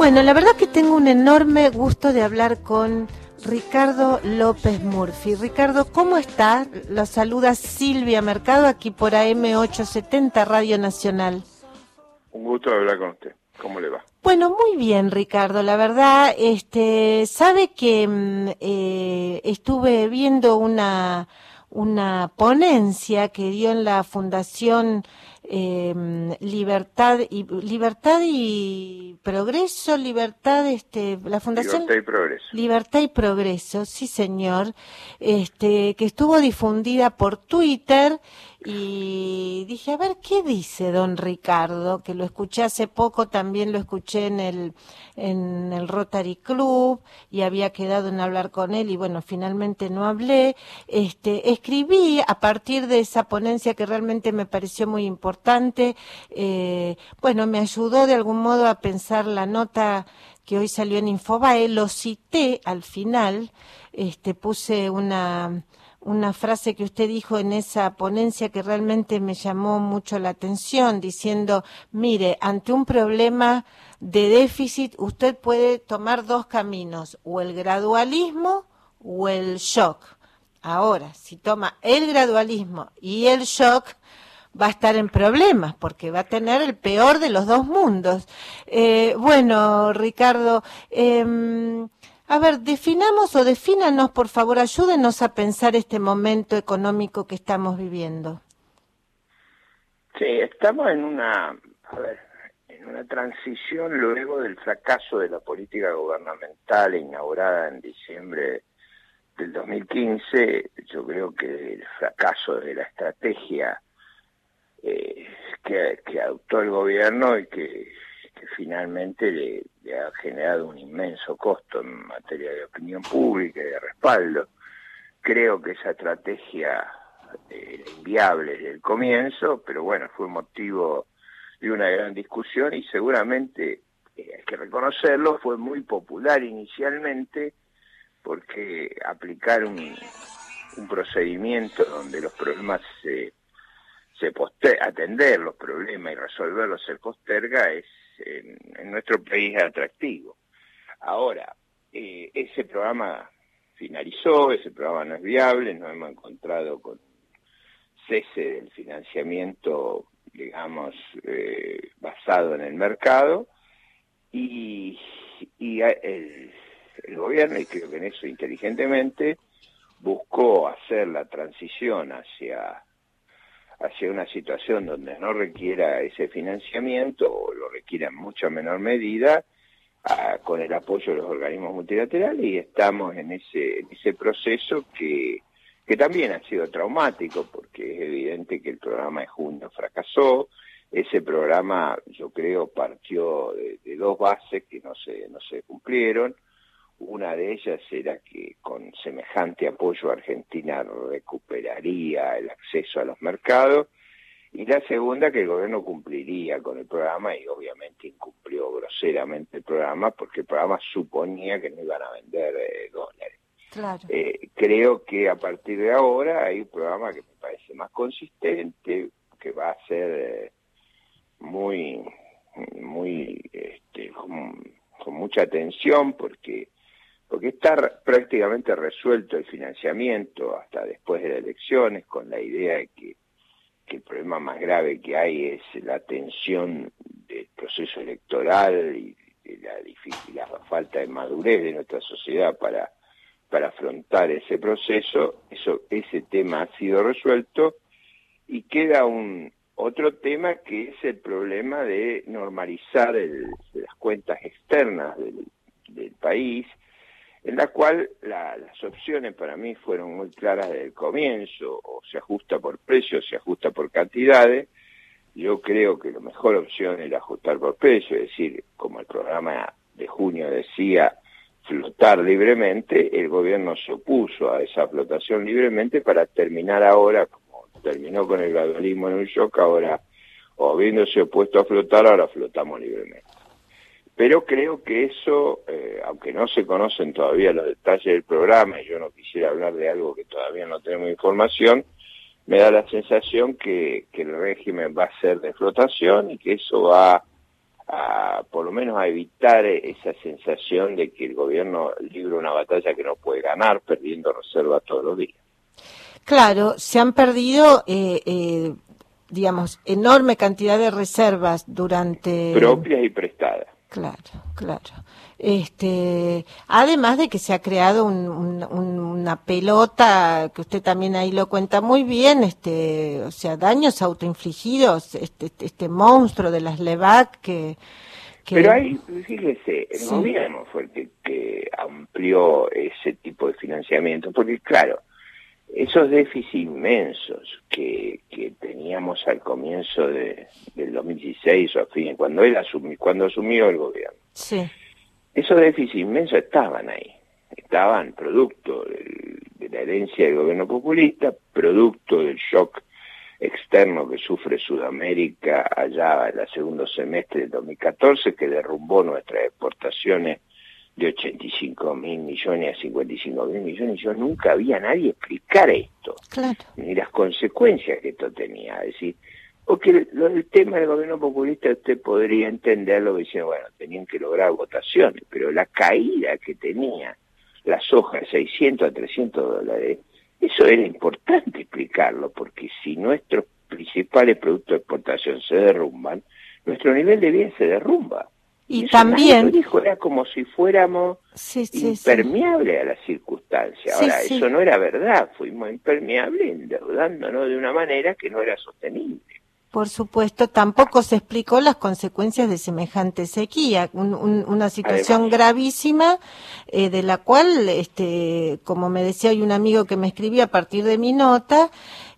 Bueno, la verdad que tengo un enorme gusto de hablar con Ricardo López Murphy. Ricardo, ¿cómo está? Lo saluda Silvia Mercado aquí por AM870 Radio Nacional. Un gusto hablar con usted. ¿Cómo le va? Bueno, muy bien, Ricardo. La verdad, sabe que estuve viendo una ponencia que dio en la Fundación Libertad y Progreso, la Fundación Libertad y Progreso. Libertad y Progreso, sí señor, que estuvo difundida por Twitter y dije, a ver, ¿qué dice don Ricardo? Que lo escuché hace poco, también lo escuché en el Rotary Club y había quedado en hablar con él y bueno, finalmente no hablé. Escribí a partir de esa ponencia que realmente me pareció muy importante, bueno, me ayudó de algún modo a pensar la nota que hoy salió en Infobae, lo cité al final, puse una frase que usted dijo en esa ponencia que realmente me llamó mucho la atención, diciendo, mire, ante un problema de déficit usted puede tomar dos caminos, o el gradualismo o el shock. Ahora, si toma el gradualismo y el shock, va a estar en problemas porque va a tener el peor de los dos mundos. Bueno, Ricardo, a ver, defínanos, por favor, ayúdenos a pensar este momento económico que estamos viviendo. Sí, estamos en una transición luego del fracaso de la política gubernamental inaugurada en diciembre del 2015. Yo creo que el fracaso de la estrategia que adoptó el gobierno y que finalmente le ha generado un inmenso costo en materia de opinión pública y de respaldo. Creo que esa estrategia era inviable desde el comienzo, pero bueno, fue motivo de una gran discusión y seguramente, hay que reconocerlo, fue muy popular inicialmente porque aplicar un procedimiento donde los problemas atender los problemas y resolverlos se posterga es en nuestro país atractivo. Ahora, ese programa finalizó, ese programa no es viable, nos hemos encontrado con cese del financiamiento, digamos, basado en el mercado y el gobierno, y creo que en eso inteligentemente, buscó hacer la transición hacia una situación donde no requiera ese financiamiento o lo requiera en mucha menor medida con el apoyo de los organismos multilaterales y estamos en ese proceso que también ha sido traumático porque es evidente que el programa de junio fracasó. Ese programa yo creo partió de dos bases que no se cumplieron. Una de ellas era que con semejante apoyo Argentina recuperaría el acceso a los mercados, y la segunda que el gobierno cumpliría con el programa, y obviamente incumplió groseramente el programa, porque el programa suponía que no iban a vender dólares. Claro. Creo que a partir de ahora hay un programa que me parece más consistente, que va a ser muy con mucha atención, porque está prácticamente resuelto el financiamiento hasta después de las elecciones, con la idea de que el problema más grave que hay es la tensión del proceso electoral y la falta de madurez de nuestra sociedad para afrontar ese proceso. Ese tema ha sido resuelto y queda otro tema que es el problema de normalizar las cuentas externas del país, en la cual las opciones para mí fueron muy claras desde el comienzo: o se ajusta por precios, se ajusta por cantidades. Yo creo que la mejor opción era ajustar por precio, es decir, como el programa de junio decía, flotar libremente. El gobierno se opuso a esa flotación libremente para terminar ahora, como terminó con el gradualismo en un shock, ahora, o habiéndose opuesto a flotar, ahora flotamos libremente. Pero creo que eso, aunque no se conocen todavía los detalles del programa, y yo no quisiera hablar de algo que todavía no tenemos información, me da la sensación que el régimen va a ser de flotación y que eso va por lo menos a evitar esa sensación de que el gobierno libra una batalla que no puede ganar, perdiendo reservas todos los días. Claro, se han perdido, digamos, enorme cantidad de reservas durante... Propias y prestadas. Claro, claro. Además de que se ha creado una pelota, que usted también ahí lo cuenta muy bien, o sea, daños autoinfligidos, este monstruo de las LEVAC que... Pero ahí, fíjese, el sí. gobierno fue el que amplió ese tipo de financiamiento, porque claro, esos déficits inmensos que teníamos al comienzo del 2016 o a fin, cuando asumió el gobierno, sí. Esos déficits inmensos estaban ahí, estaban producto de la herencia del gobierno populista, producto del shock externo que sufre Sudamérica allá en el segundo semestre del 2014, que derrumbó nuestras exportaciones de 85.000 millones a 55.000 millones. Yo nunca vi a nadie explicar esto, claro. Ni las consecuencias que esto tenía. Es decir, porque el tema del gobierno populista usted podría entenderlo diciendo, bueno, tenían que lograr votaciones, pero la caída que tenía la soja de 600 a 300 dólares, eso era importante explicarlo, porque si nuestros principales productos de exportación se derrumban, nuestro nivel de vida se derrumba. Y eso también... lo dijo, era como si fuéramos impermeables a las circunstancias. Ahora, eso no era verdad, fuimos impermeables endeudándonos de una manera que no era sostenible. Por supuesto, tampoco se explicó las consecuencias de semejante sequía, una situación Además, gravísima, de la cual, como me decía hoy un amigo que me escribía a partir de mi nota,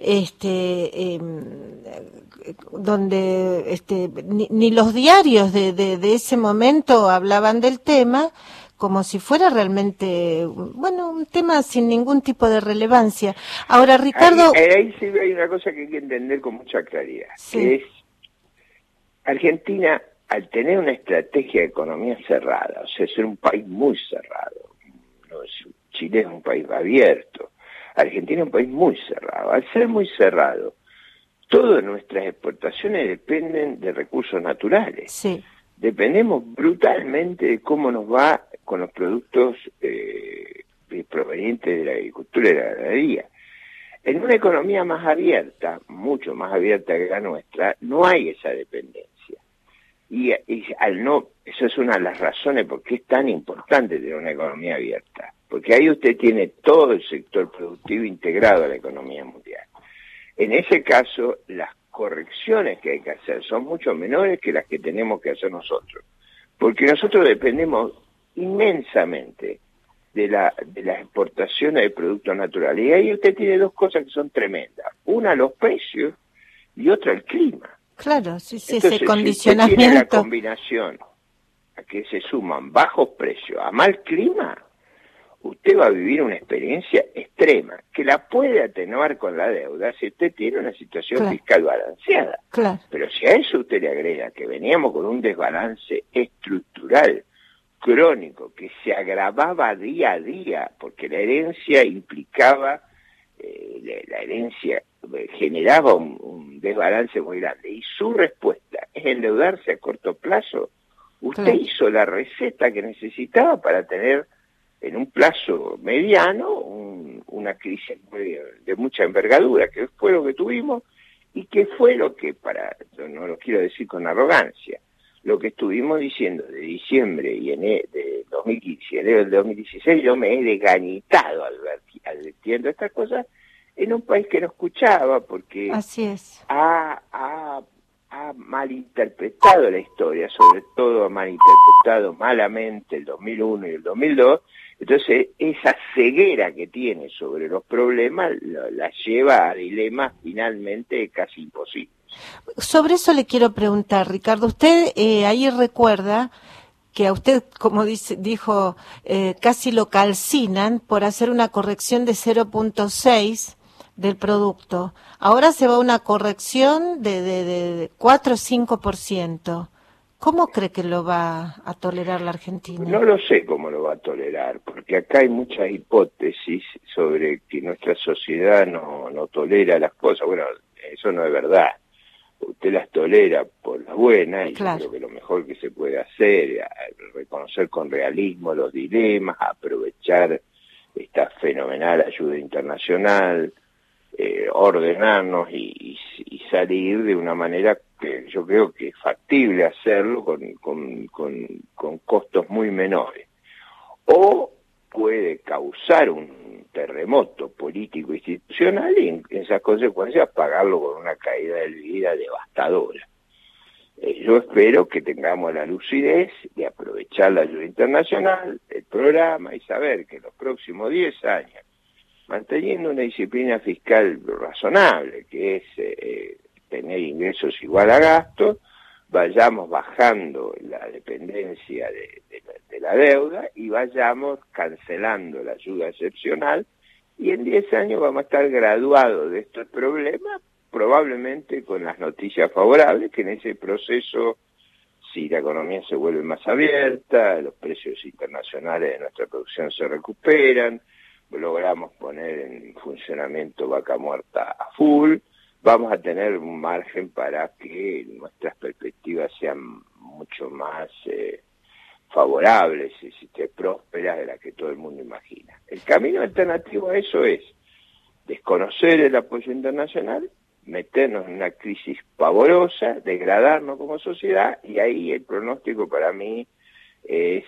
donde ni los diarios de ese momento hablaban del tema, como si fuera realmente, bueno, un tema sin ningún tipo de relevancia. Ahora, Ricardo... Ahí sí hay una cosa que hay que entender con mucha claridad, que es Argentina, al tener una estrategia de economía cerrada, o sea, ser un país muy cerrado, Chile es un país abierto, Argentina es un país muy cerrado, al ser muy cerrado, todas nuestras exportaciones dependen de recursos naturales. Sí. Dependemos brutalmente de cómo nos va con los productos provenientes de la agricultura y la ganadería. En una economía más abierta, mucho más abierta que la nuestra, no hay esa dependencia. Y eso es una de las razones por qué es tan importante tener una economía abierta. Porque ahí usted tiene todo el sector productivo integrado a la economía mundial. En ese caso, las correcciones que hay que hacer son mucho menores que las que tenemos que hacer nosotros, porque nosotros dependemos inmensamente de las exportaciones de productos naturales, y ahí usted tiene dos cosas que son tremendas, una los precios y otra el clima. Claro, sí, entonces, ese condicionamiento. Si usted tiene la combinación a que se suman bajos precios a mal clima, usted va a vivir una experiencia extrema, que la puede atenuar con la deuda si usted tiene una situación fiscal balanceada. Claro. Pero si a eso usted le agrega que veníamos con un desbalance estructural, crónico, que se agravaba día a día, porque la herencia implicaba, la herencia generaba un desbalance muy grande, y su respuesta es endeudarse a corto plazo, usted hizo la receta que necesitaba para tener en un plazo mediano una crisis de mucha envergadura, que fue lo que tuvimos y que fue lo que, yo no lo quiero decir con arrogancia, lo que estuvimos diciendo de diciembre y de 2015 y enero del 2016, yo me he desgañitado advirtiendo estas cosas en un país que no escuchaba, porque así es. ha malinterpretado la historia, sobre todo ha malinterpretado malamente el 2001 y el 2002, entonces esa ceguera que tiene sobre los problemas la lleva a dilemas finalmente casi imposibles. Sobre eso le quiero preguntar, Ricardo, usted ahí recuerda que a usted, como dijo, casi lo calcinan por hacer una corrección de 0.6 del producto. Ahora se va a una corrección de 4 o 5%. ¿Cómo cree que lo va a tolerar la Argentina? No lo sé cómo lo va a tolerar, porque acá hay muchas hipótesis sobre que nuestra sociedad no tolera las cosas. Bueno, eso no es verdad, usted las tolera por las buenas, y claro. yo creo que lo mejor que se puede hacer es reconocer con realismo los dilemas, aprovechar esta fenomenal ayuda internacional, ordenarnos y salir de una manera que yo creo que es factible hacerlo con costos muy menores. O puede causar un terremoto político institucional y en esas consecuencias pagarlo con una caída de vida devastadora. Yo espero que tengamos la lucidez de aprovechar la ayuda internacional, el programa, y saber que en los próximos 10 años, manteniendo una disciplina fiscal razonable, que es tener ingresos igual a gastos, vayamos bajando la dependencia de la deuda y vayamos cancelando la ayuda excepcional, y en 10 años vamos a estar graduados de estos problemas, probablemente con las noticias favorables, que en ese proceso, si la economía se vuelve más abierta, los precios internacionales de nuestra producción se recuperan, logramos poner en funcionamiento Vaca Muerta a full, vamos a tener un margen para que nuestras perspectivas sean mucho más favorables y prósperas de las que todo el mundo imagina. El camino alternativo a eso es desconocer el apoyo internacional, meternos en una crisis pavorosa, degradarnos como sociedad, y ahí el pronóstico para mí es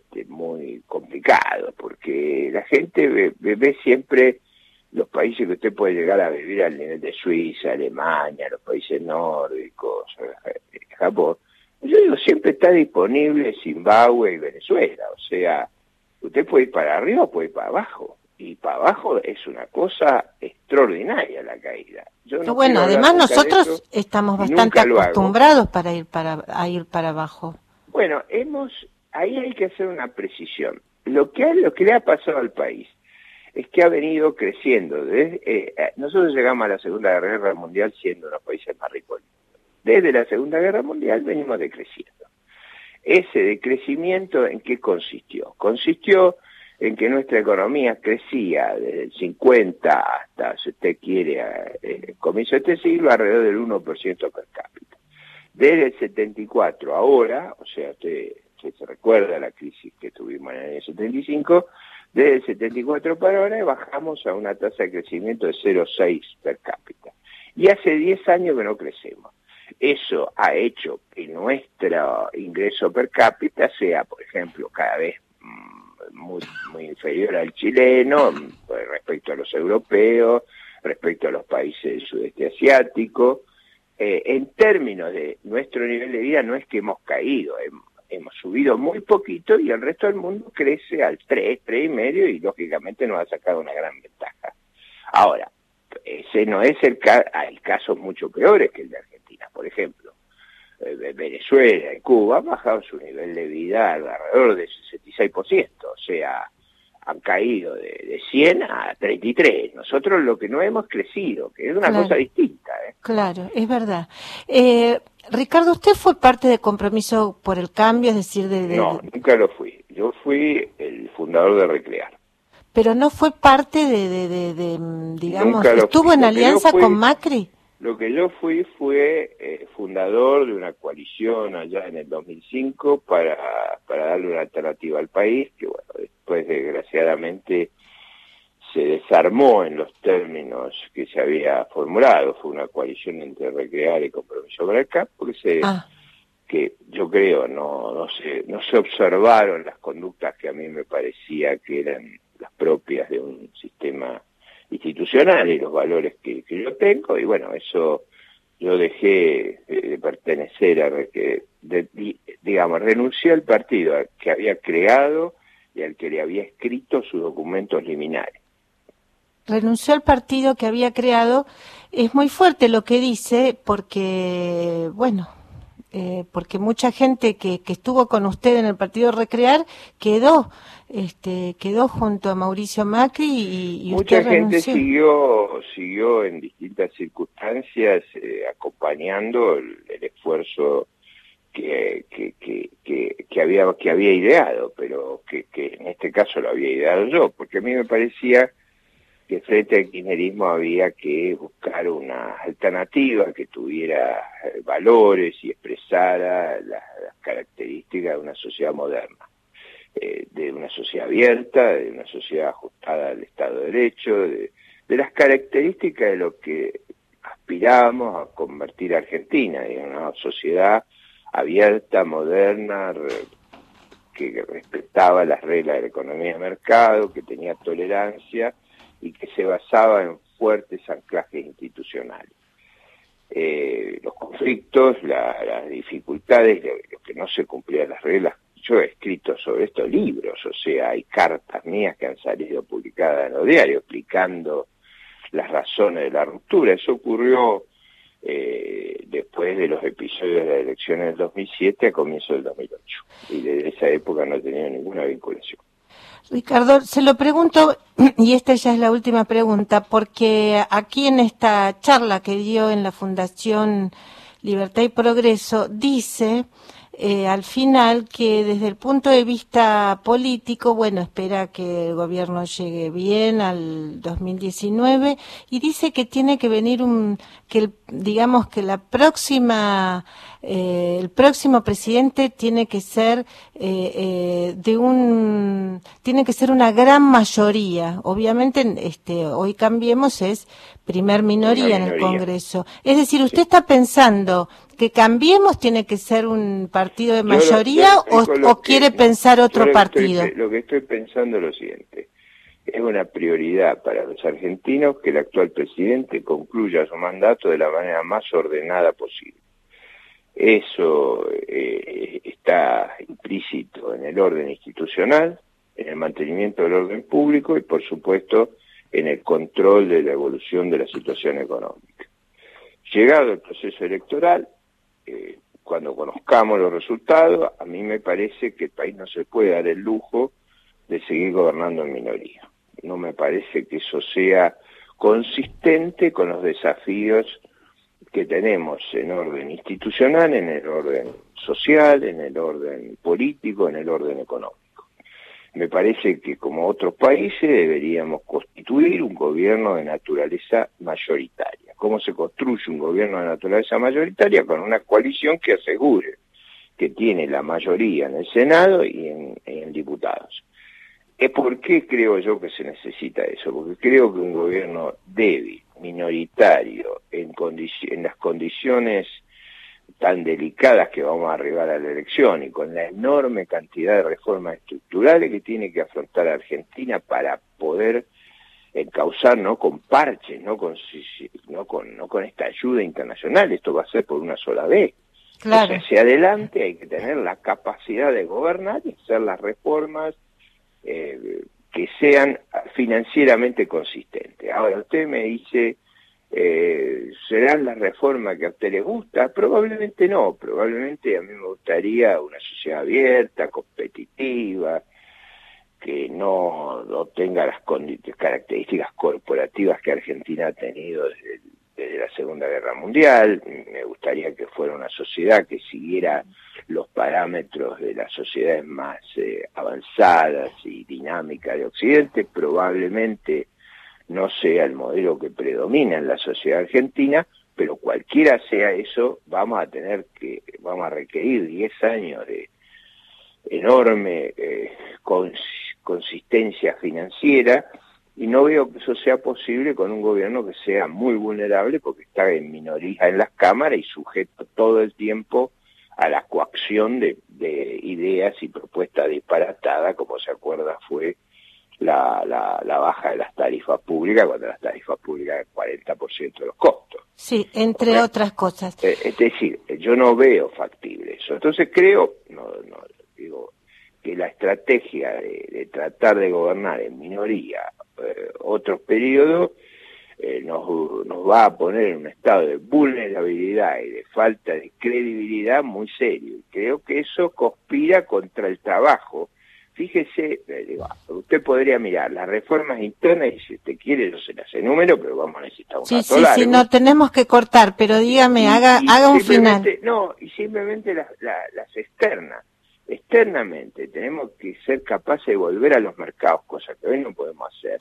muy complicado, porque la gente ve siempre los países que usted puede llegar a vivir al nivel de Suiza, Alemania, los países nórdicos, Japón. Yo digo, siempre está disponible Zimbabue y Venezuela, o sea, usted puede ir para arriba o puede ir para abajo, y para abajo es una cosa extraordinaria la caída. Yo no bueno, además nosotros estamos bastante acostumbrados a ir para abajo. Bueno, ahí hay que hacer una precisión. Lo que le ha pasado al país es que ha venido creciendo. Nosotros llegamos a la Segunda Guerra Mundial siendo unos países más ricos. Desde la Segunda Guerra Mundial venimos decreciendo. Ese decrecimiento, ¿en qué consistió? Consistió en que nuestra economía crecía desde el 50 hasta, si usted quiere, el comienzo de este siglo, alrededor del 1% per cápita. Desde el 74 ahora, o sea, usted se recuerda la crisis que tuvimos en el año 75, desde el 74 para ahora bajamos a una tasa de crecimiento de 0,6 per cápita. Y hace 10 años que no crecemos. Eso ha hecho que nuestro ingreso per cápita sea, por ejemplo, cada vez muy inferior al chileno, respecto a los europeos, respecto a los países del sudeste asiático. En términos de nuestro nivel de vida no es que hemos caído, hemos subido muy poquito y el resto del mundo crece al 3,5 y lógicamente nos ha sacado una gran ventaja. Ahora, ese no es el caso, hay casos mucho peores que el de Argentina, por ejemplo. Venezuela y Cuba han bajado su nivel de vida alrededor del 66%, o sea, han caído de 100 a 33. Nosotros lo que no hemos crecido, que es una cosa distinta. Claro, es verdad. Ricardo, ¿usted fue parte de Compromiso por el Cambio? Es decir, No, nunca lo fui. Yo fui el fundador de Recrear. Pero no fue parte digamos, ¿estuvo en alianza con Macri? Lo que yo fui fue fundador de una coalición allá en el 2005 para darle una alternativa al país, que bueno, después desgraciadamente se desarmó en los términos que se había formulado. Fue una coalición entre Recrear y Compromiso por el Cambio, que yo creo no se observaron las conductas que a mí me parecía que eran las propias de un sistema institucional y los valores que yo tengo, y bueno, eso yo dejé de pertenecer digamos, renuncié al partido que había creado y al que le había escrito sus documentos liminares. Renunció al partido que había creado. Es muy fuerte lo que dice, porque, bueno, porque mucha gente que estuvo con usted en el partido Recrear quedó junto a Mauricio Macri y mucha usted gente renunció. siguió en distintas circunstancias acompañando el esfuerzo que había ideado, pero que en este caso lo había ideado yo, porque a mí me parecía que frente al kirchnerismo había que buscar una alternativa que tuviera valores y expresara las características de una sociedad moderna, de una sociedad abierta, de una sociedad ajustada al Estado de Derecho, de las características de lo que aspiramos a convertir a Argentina en una sociedad abierta, moderna, que respetaba las reglas de la economía de mercado, que tenía tolerancia y que se basaba en fuertes anclajes institucionales. Los conflictos, las dificultades, lo que no se cumplían las reglas. Yo he escrito sobre estos libros, o sea, hay cartas mías que han salido publicadas en los diarios explicando las razones de la ruptura. Eso ocurrió después de los episodios de las elecciones del 2007 a comienzos del 2008. Y desde esa época no he tenido ninguna vinculación. Ricardo, se lo pregunto, y esta ya es la última pregunta, porque aquí en esta charla que dio en la Fundación Libertad y Progreso, dice al final que desde el punto de vista político, bueno, espera que el gobierno llegue bien al 2019 y dice que tiene que venir digamos que la próxima el próximo presidente tiene que ser tiene que ser una gran mayoría. Obviamente hoy Cambiemos es primer minoría en el Congreso. Es decir, ¿usted está pensando que Cambiemos tiene que ser un partido de mayoría o quiere pensar otro partido? Lo que estoy pensando es lo siguiente. Es una prioridad para los argentinos que el actual presidente concluya su mandato de la manera más ordenada posible. Eso está implícito en el orden institucional, en el mantenimiento del orden público y, por supuesto, en el control de la evolución de la situación económica. Llegado el proceso electoral, cuando conozcamos los resultados, a mí me parece que el país no se puede dar el lujo de seguir gobernando en minoría. No me parece que eso sea consistente con los desafíos que tenemos en orden institucional, en el orden social, en el orden político, en el orden económico. Me parece que como otros países deberíamos constituir un gobierno de naturaleza mayoritaria. ¿Cómo se construye un gobierno de naturaleza mayoritaria? Con una coalición que asegure que tiene la mayoría en el Senado y en diputados. ¿Por qué creo yo que se necesita eso? Porque creo que un gobierno débil, minoritario, en las condiciones tan delicadas que vamos a arribar a la elección y con la enorme cantidad de reformas estructurales que tiene que afrontar Argentina para poder encauzar, no con parches, no con esta ayuda internacional, esto va a ser por una sola vez. Claro. O sea, hacia adelante hay que tener la capacidad de gobernar y hacer las reformas que sean financieramente consistentes. Ahora, usted me dice, ¿serán las reformas que a usted le gusta? Probablemente no, probablemente a mí me gustaría una sociedad abierta, competitiva, que no tenga las características corporativas que Argentina ha tenido desde la Segunda Guerra Mundial. Me gustaría que fuera una sociedad que siguiera los parámetros de las sociedades más avanzadas y dinámicas de Occidente. Probablemente no sea el modelo que predomina en la sociedad argentina, pero cualquiera sea eso, vamos a requerir 10 años de enorme consistencia financiera, y no veo que eso sea posible con un gobierno que sea muy vulnerable porque está en minoría en las cámaras y sujeto todo el tiempo a la coacción de ideas y propuestas disparatadas, como se acuerda fue la baja de las tarifas públicas, cuando las tarifas públicas el 40% de los costos. Sí, entre otras cosas. Es decir, yo no veo factible eso. Entonces creo, digo, que la estrategia de tratar de gobernar en minoría otros periodos nos va a poner en un estado de vulnerabilidad y de falta de credibilidad muy serio. Y creo que eso conspira contra el trabajo. Fíjese, usted podría mirar las reformas internas y si usted quiere yo se las enumero, pero vamos a necesitar un rato largo. Sí, no tenemos que cortar, pero dígame, haga un final. No, y simplemente las externas. Externamente tenemos que ser capaces de volver a los mercados, cosa que hoy no podemos hacer.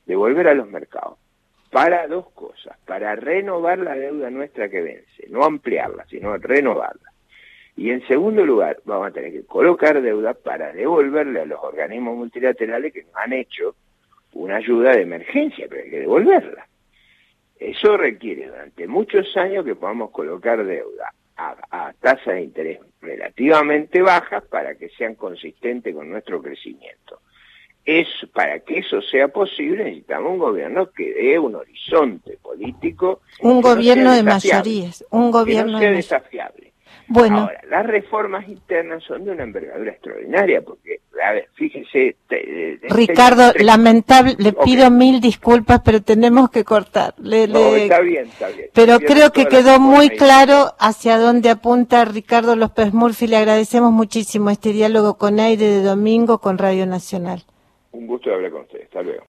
devolver a los mercados para dos cosas: para renovar la deuda nuestra que vence, no ampliarla, sino renovarla. Y en segundo lugar, vamos a tener que colocar deuda para devolverle a los organismos multilaterales que nos han hecho una ayuda de emergencia, pero hay que devolverla. Eso requiere durante muchos años que podamos colocar deuda a tasas de interés relativamente bajas para que sean consistentes con nuestro crecimiento. Para que eso sea posible necesitamos un gobierno que dé un horizonte político. Un gobierno de mayorías. Un gobierno que no sea desafiable. Bueno. Ahora, las reformas internas son de una envergadura extraordinaria, porque, a ver, fíjese... Ricardo, lamentable, le pido mil disculpas, pero tenemos que cortar. Está bien. Pero creo que quedó muy claro hacia dónde apunta Ricardo López Murphy. Le agradecemos muchísimo este diálogo con Aire de Domingo con Radio Nacional. Un gusto de hablar con usted. Hasta luego.